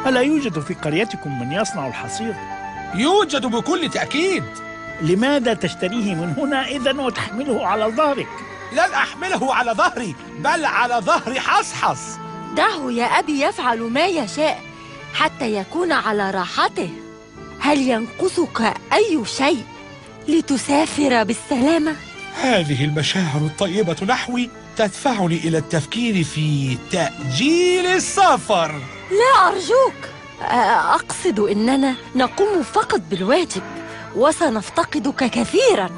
ألا يوجد في قريتكم من يصنع الحصير؟ يوجد بكل تأكيد. لماذا تشتريه من هنا إذن وتحمله على ظهرك؟ لن أحمله على ظهري، بل على ظهر حصحص. دعه يا أبي يفعل ما يشاء حتى يكون على راحته. هل ينقصك أي شيء لتسافر بالسلامة؟ هذه المشاعر الطيبة نحوي تدفعني إلى التفكير في تأجيل السفر. لا أرجوك، أقصد إننا نقوم فقط بالواجب وسنفتقدك كثيراً.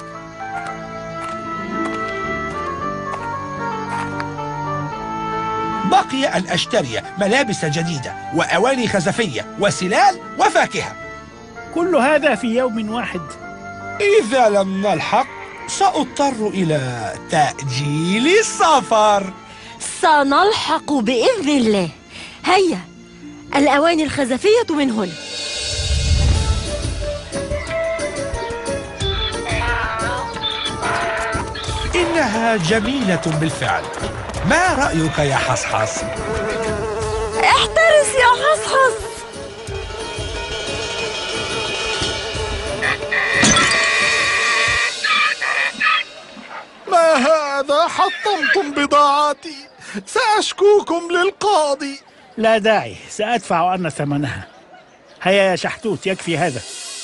بقي أن أشتري ملابس جديدة وأواني خزفية وسلال وفاكهة. كل هذا في يوم واحد؟ إذا لم نلحق سأضطر إلى تأجيل السفر. سنلحق بإذن الله. هيا، الأواني الخزفية من هنا. إنها جميلة بالفعل. ما رأيك يا حصحص؟ احترس يا حصحص. ما هذا؟ حطمتم بضاعتي، سأشكوكم للقاضي. لا داعي، سأدفع أنا ثمنها. هيا يا شحتوت، يكفي هذا.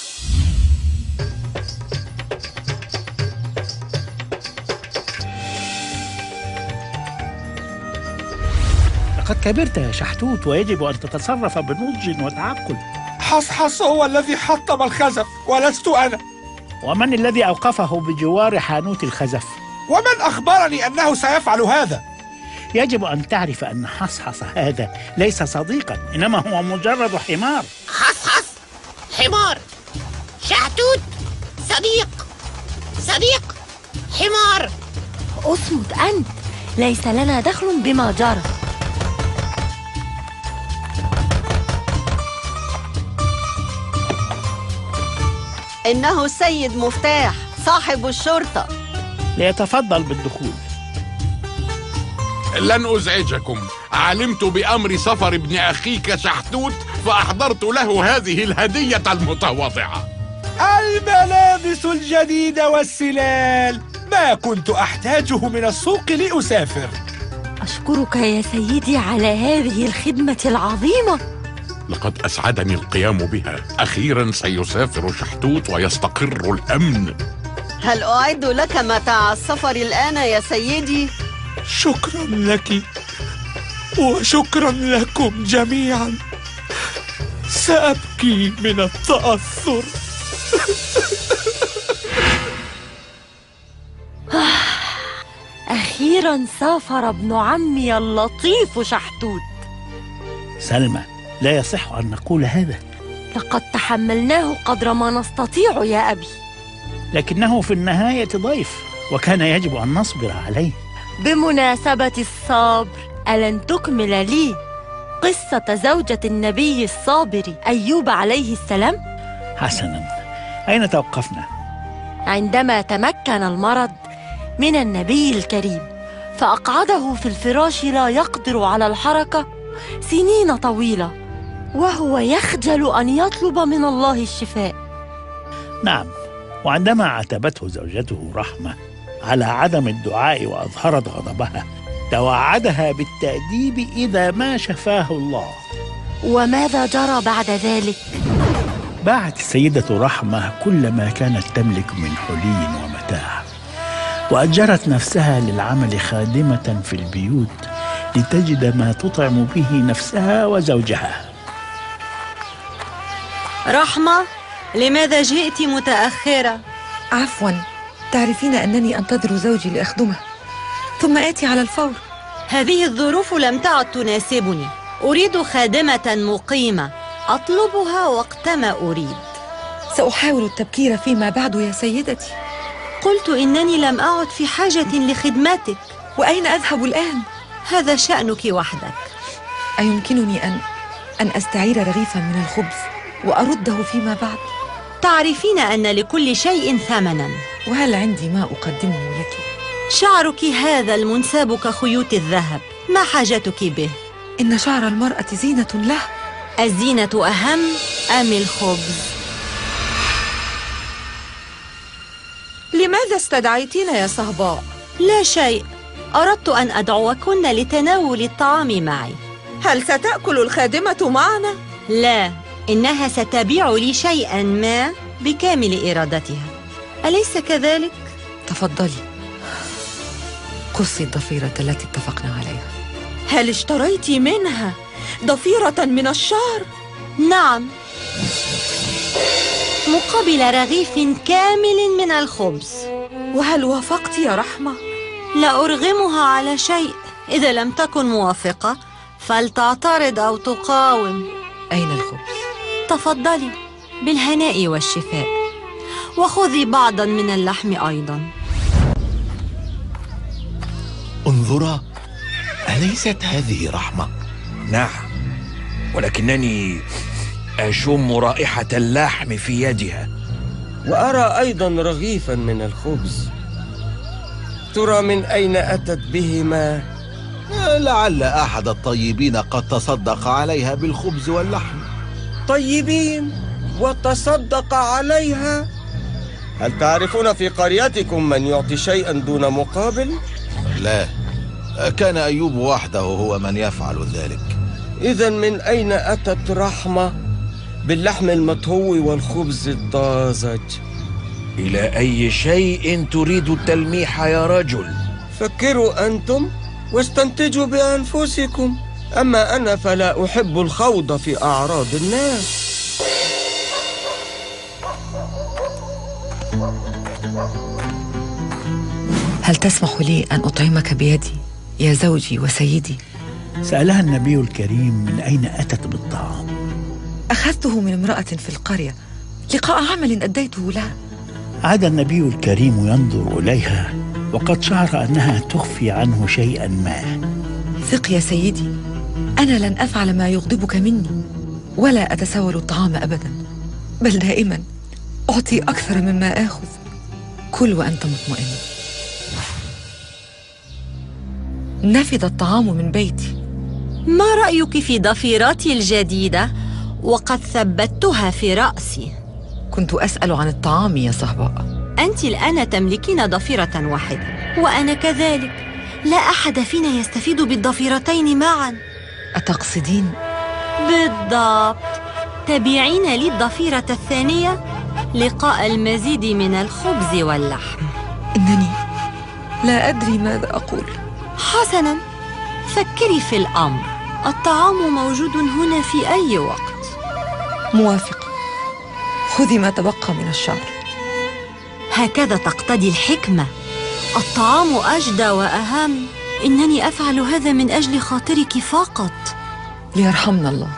لقد كبرت يا شحتوت ويجب أن تتصرف بنضج وتعقل. حصحص هو الذي حطم الخزف ولست أنا. ومن الذي أوقفه بجوار حانوت الخزف؟ ومن أخبرني أنه سيفعل هذا؟ يجب أن تعرف أن حصحص هذا ليس صديقا، إنما هو مجرد حمار. حصحص حمار، شحتوت صديق حمار. اصمت أنت، ليس لنا دخل بما جرى. إنه السيد مفتاح صاحب الشرطة. ليتفضل بالدخول. لن أزعجكم، علمت بأمر سفر ابن أخيك شحتوت فأحضرت له هذه الهدية المتواضعة. الملابس الجديدة والسلال، ما كنت أحتاجه من السوق لأسافر. أشكرك يا سيدي على هذه الخدمة العظيمة. لقد أسعدني القيام بها. أخيرا سيسافر شحتوت ويستقر الأمن. هل أعد لك متاع السفر الآن يا سيدي؟ شكرا لك وشكرا لكم جميعا. سأبكي من التأثر. أخيرا سافر ابن عمي اللطيف شحتوت. سلمى، لا يصح أن نقول هذا. لقد تحملناه قدر ما نستطيع يا أبي، لكنه في النهاية ضيف وكان يجب أن نصبر عليه. بمناسبة الصبر، ألن تكمل لي قصة زوجة النبي الصابر أيوب عليه السلام؟ حسنا، أين توقفنا؟ عندما تمكن المرض من النبي الكريم فأقعده في الفراش لا يقدر على الحركة سنين طويلة، وهو يخجل أن يطلب من الله الشفاء. نعم، وعندما عاتبته زوجته رحمة على عدم الدعاء وأظهرت غضبها، توعدها بالتأديب إذا ما شفاه الله. وماذا جرى بعد ذلك؟ باعت السيدة رحمة كل ما كانت تملك من حلي ومتاع، وأجرت نفسها للعمل خادمة في البيوت لتجد ما تطعم به نفسها وزوجها. رحمة، لماذا جئت متأخرة؟ عفواً، تعرفين أنني أنتظر زوجي لأخدمه ثم آتي على الفور. هذه الظروف لم تعد تناسبني. أريد خادمة مقيمة أطلبها وقتما أريد. سأحاول التبكير فيما بعد يا سيدتي. قلت إنني لم أعد في حاجة لخدمتك. وأين أذهب الآن؟ هذا شأنك وحدك. أيمكنني أن أستعير رغيفاً من الخبز وأرده فيما بعد؟ تعرفين أن لكل شيء ثمناً. وهل عندي ما أقدمه لك؟ شعرك هذا المنساب كخيوط الذهب، ما حاجتك به؟ إن شعر المرأة زينة له. الزينة أهم أم الخبز؟ لماذا استدعيتينا يا صهباء؟ لا شيء، أردت أن أدعوكن لتناول الطعام معي. هل ستأكل الخادمة معنا؟ لا، إنها ستبيع لي شيئا ما بكامل إرادتها، أليس كذلك؟ تفضلي، قصي الضفيرة التي اتفقنا عليها. هل اشتريت منها ضفيرة من الشعر؟ نعم، مقابل رغيف كامل من الخبز. وهل وافقت يا رحمة؟ لا أرغمها على شيء، إذا لم تكن موافقة فلتعترض أو تقاوم. أين الخبز؟ تفضلي، بالهناء والشفاء، وخذي بعضا من اللحم أيضا. انظرا، أليست هذه رحمة؟ نعم، ولكنني أشم رائحة اللحم في يدها، وأرى أيضا رغيفا من الخبز. ترى من أين أتت بهما؟ لعل أحد الطيبين قد تصدق عليها بالخبز واللحم. طيبين وتصدق عليها؟ هل تعرفون في قريتكم من يعطي شيئا دون مقابل؟ لا، كان أيوب وحده هو من يفعل ذلك. إذن من أين أتت رحمة باللحم المطهو والخبز الطازج؟ إلى أي شيء تريد التلميح يا رجل؟ فكروا أنتم واستنتجوا بأنفسكم، أما أنا فلا أحب الخوض في أعراض الناس. هل تسمح لي أن أطعمك بيدي يا زوجي وسيدي؟ سألها النبي الكريم من أين أتت بالطعام. أخذته من امرأة في القرية لقاء عمل أديته لها. عاد النبي الكريم ينظر إليها وقد شعر أنها تخفي عنه شيئا ما. ثق يا سيدي، أنا لن أفعل ما يغضبك مني، ولا أتسول الطعام أبدا، بل دائما أعطي أكثر مما آخذ. كل وأنت مطمئن. نفد الطعام من بيتي. ما رأيك في ضفيرتي الجديدة وقد ثبتها في رأسي؟ كنت أسأل عن الطعام يا صهباء. أنت الآن تملكين ضفيرة واحدة وأنا كذلك، لا أحد فينا يستفيد بالضفيرتين معا. أتقصدين؟ بالضبط، تبيعين لي الضفيرة الثانية لقاء المزيد من الخبز واللحم. إنني لا أدري ماذا أقول. حسناً، فكري في الأمر، الطعام موجود هنا في أي وقت. موافقة، خذي ما تبقى من الشعر. هكذا تقتضي الحكمة، الطعام أجدى وأهم. إنني أفعل هذا من أجل خاطرك فقط. ليرحمنا الله.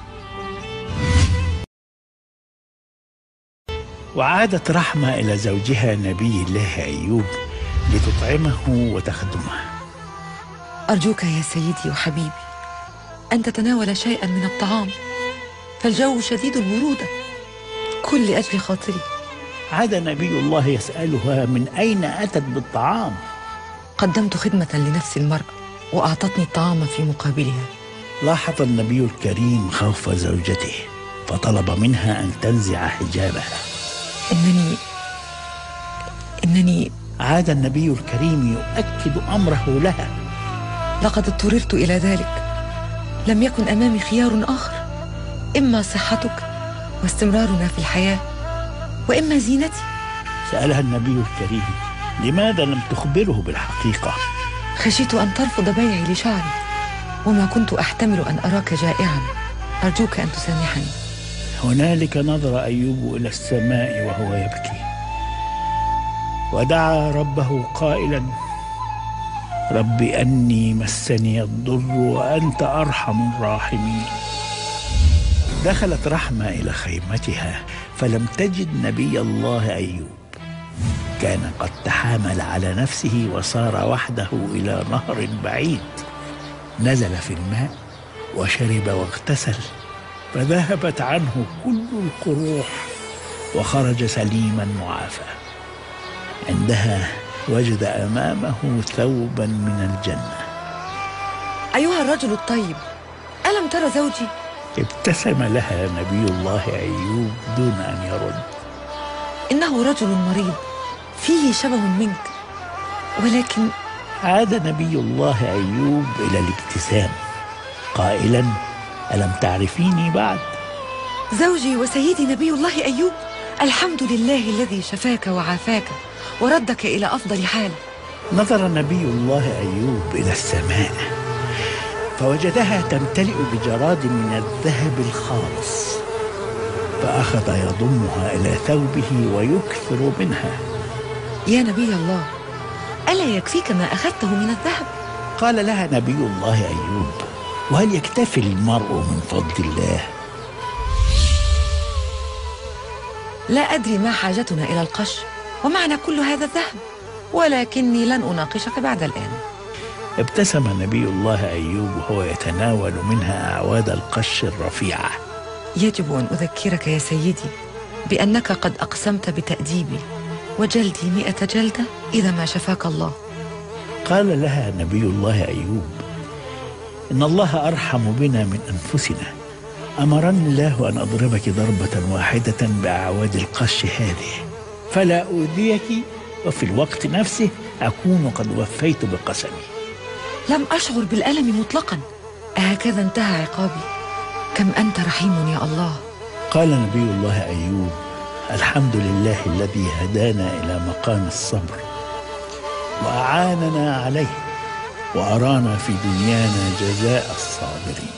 وعادت رحمة إلى زوجها نبي الله أيوب لتطعمه وتخدمه. أرجوك يا سيدي وحبيبي أن تتناول شيئا من الطعام، فالجو شديد البرودة. كل لأجل خاطري. عاد نبي الله يسألها من أين أتت بالطعام. قدمت خدمة لنفس المرأة وأعطتني الطعام في مقابلها. لاحظ النبي الكريم خوف زوجته فطلب منها أن تنزع حجابها. إنني عاد النبي الكريم يؤكد أمره لها. لقد اضطررت إلى ذلك، لم يكن أمامي خيار آخر، إما صحتك واستمرارنا في الحياة، وإما زينتي. سألها النبي الكريم لماذا لم تخبره بالحقيقة؟ خشيت أن ترفض بيعي لشعري، وما كنت أحتمل أن أراك جائعا. أرجوك أن تسامحني. هنالك نظر أيوب إلى السماء وهو يبكي، ودعا ربه قائلا: رب أني مسني الضر وأنت أرحم الراحمين. دخلت رحمة إلى خيمتها فلم تجد نبي الله أيوب. كان قد تحامل على نفسه وصار وحده إلى نهر بعيد، نزل في الماء وشرب واغتسل، فذهبت عنه كل القروح وخرج سليما معافى. عندها وجد أمامه ثوبا من الجنة. أيها الرجل الطيب، ألم ترى زوجي؟ ابتسم لها نبي الله أيوب دون أن يرد. إنه رجل مريض فيه شبه منك، ولكن عاد نبي الله أيوب إلى الابتسام قائلا: ألم تعرفيني بعد؟ زوجي وسيدي نبي الله أيوب، الحمد لله الذي شفاك وعافاك وردك إلى أفضل حال. نظر نبي الله أيوب إلى السماء فوجدها تمتلئ بجراد من الذهب الخالص، فأخذ يضمها إلى ثوبه ويكثر منها. يا نبي الله، ألا يكفيك ما أخذته من الذهب؟ قال لها نبي الله أيوب: وهل يكتفي المرء من فضل الله؟ لا أدري ما حاجتنا إلى القش ومعنى كل هذا الذهب، ولكني لن أناقشك بعد الآن. ابتسم نبي الله أيوب وهو يتناول منها أعواد القش الرفيعة. يجب أن أذكرك يا سيدي بأنك قد أقسمت بتأديبي وجلدي 100 جلدة إذا ما شفاك الله. قال لها نبي الله أيوب: إن الله أرحم بنا من أنفسنا، أمرني الله أن أضربك ضربة واحدة بأعواد القش هذه فلا أؤذيك، وفي الوقت نفسه أكون قد وفيت بقسمي. لم أشعر بالألم مطلقا، أهكذا انتهى عقابي؟ كم أنت رحيم يا الله. قال نبي الله أيوب: الحمد لله الذي هدانا إلى مقام الصبر وأعاننا عليه وأرانا في دنيانا جزاء الصابرين.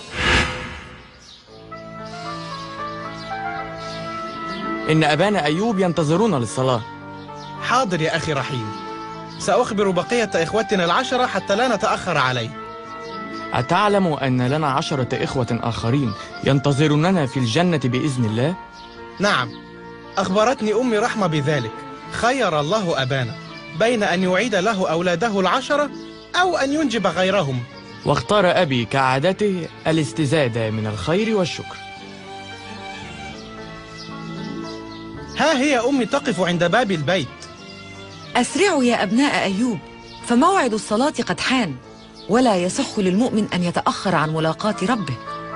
إن أبانا أيوب ينتظرون للصلاة. حاضر يا أخي رحيم، سأخبر بقية إخوتنا 10 حتى لا نتأخر عليه. أتعلم أن لنا 10 إخوة آخرين ينتظروننا في الجنة بإذن الله؟ نعم، أخبرتني أمي رحمة بذلك. خير الله أبانا بين أن يعيد له أولاده 10 أو أن ينجب غيرهم، واختار أبي كعادته الاستزادة من الخير والشكر. ها هي أمي تقف عند باب البيت. أسرعوا يا أبناء أيوب، فموعد الصلاة قد حان، ولا يصح للمؤمن أن يتأخر عن ملاقاة ربه.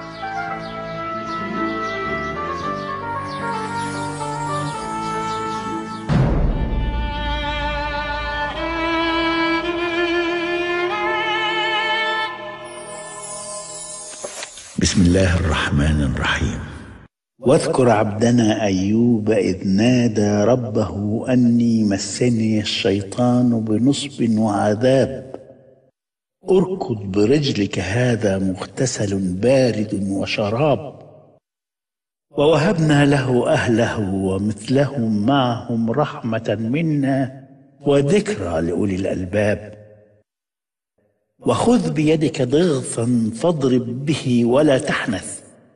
بسم الله الرحمن الرحيم. واذكر عبدنا أيوب إذ نادى ربه أني مسني الشيطان بنصب وعذاب، اركض برجلك هذا مغتسل بارد وشراب، ووهبنا له أهله ومثلهم معهم رحمة منا وذكرى لأولي الألباب. وخذ بيدك ضغثا فاضرب به ولا تحنث،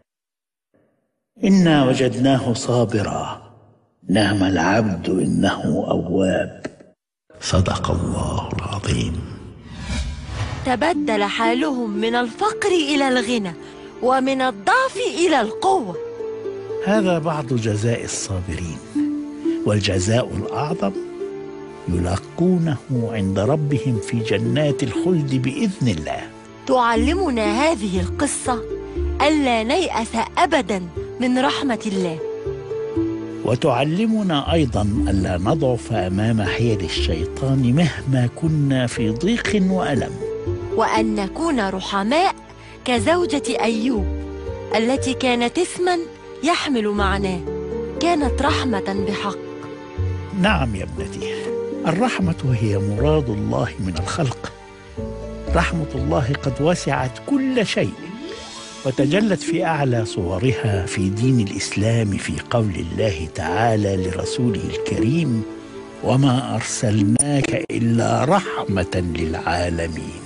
إنا وجدناه صابرا نعم العبد إنه أواب. صدق الله العظيم. تبدل حالهم من الفقر إلى الغنى ومن الضعف إلى القوة. هذا بعض جزاء الصابرين، والجزاء الأعظم يلاقونه عند ربهم في جنات الخلد بإذن الله. تعلمنا هذه القصة ألا نيأس أبداً من رحمة الله، وتعلمنا أيضاً ألا نضعف أمام حيل الشيطان مهما كنا في ضيق وألم، وأن نكون رحماء كزوجة أيوب التي كانت اسماً يحمل معناه، كانت رحمة بحق. نعم يا ابنتي، الرحمة هي مراد الله من الخلق. رحمة الله قد وسعت كل شيء، وتجلت في أعلى صورها في دين الإسلام في قول الله تعالى لرسوله الكريم: وما أرسلناك إلا رحمة للعالمين.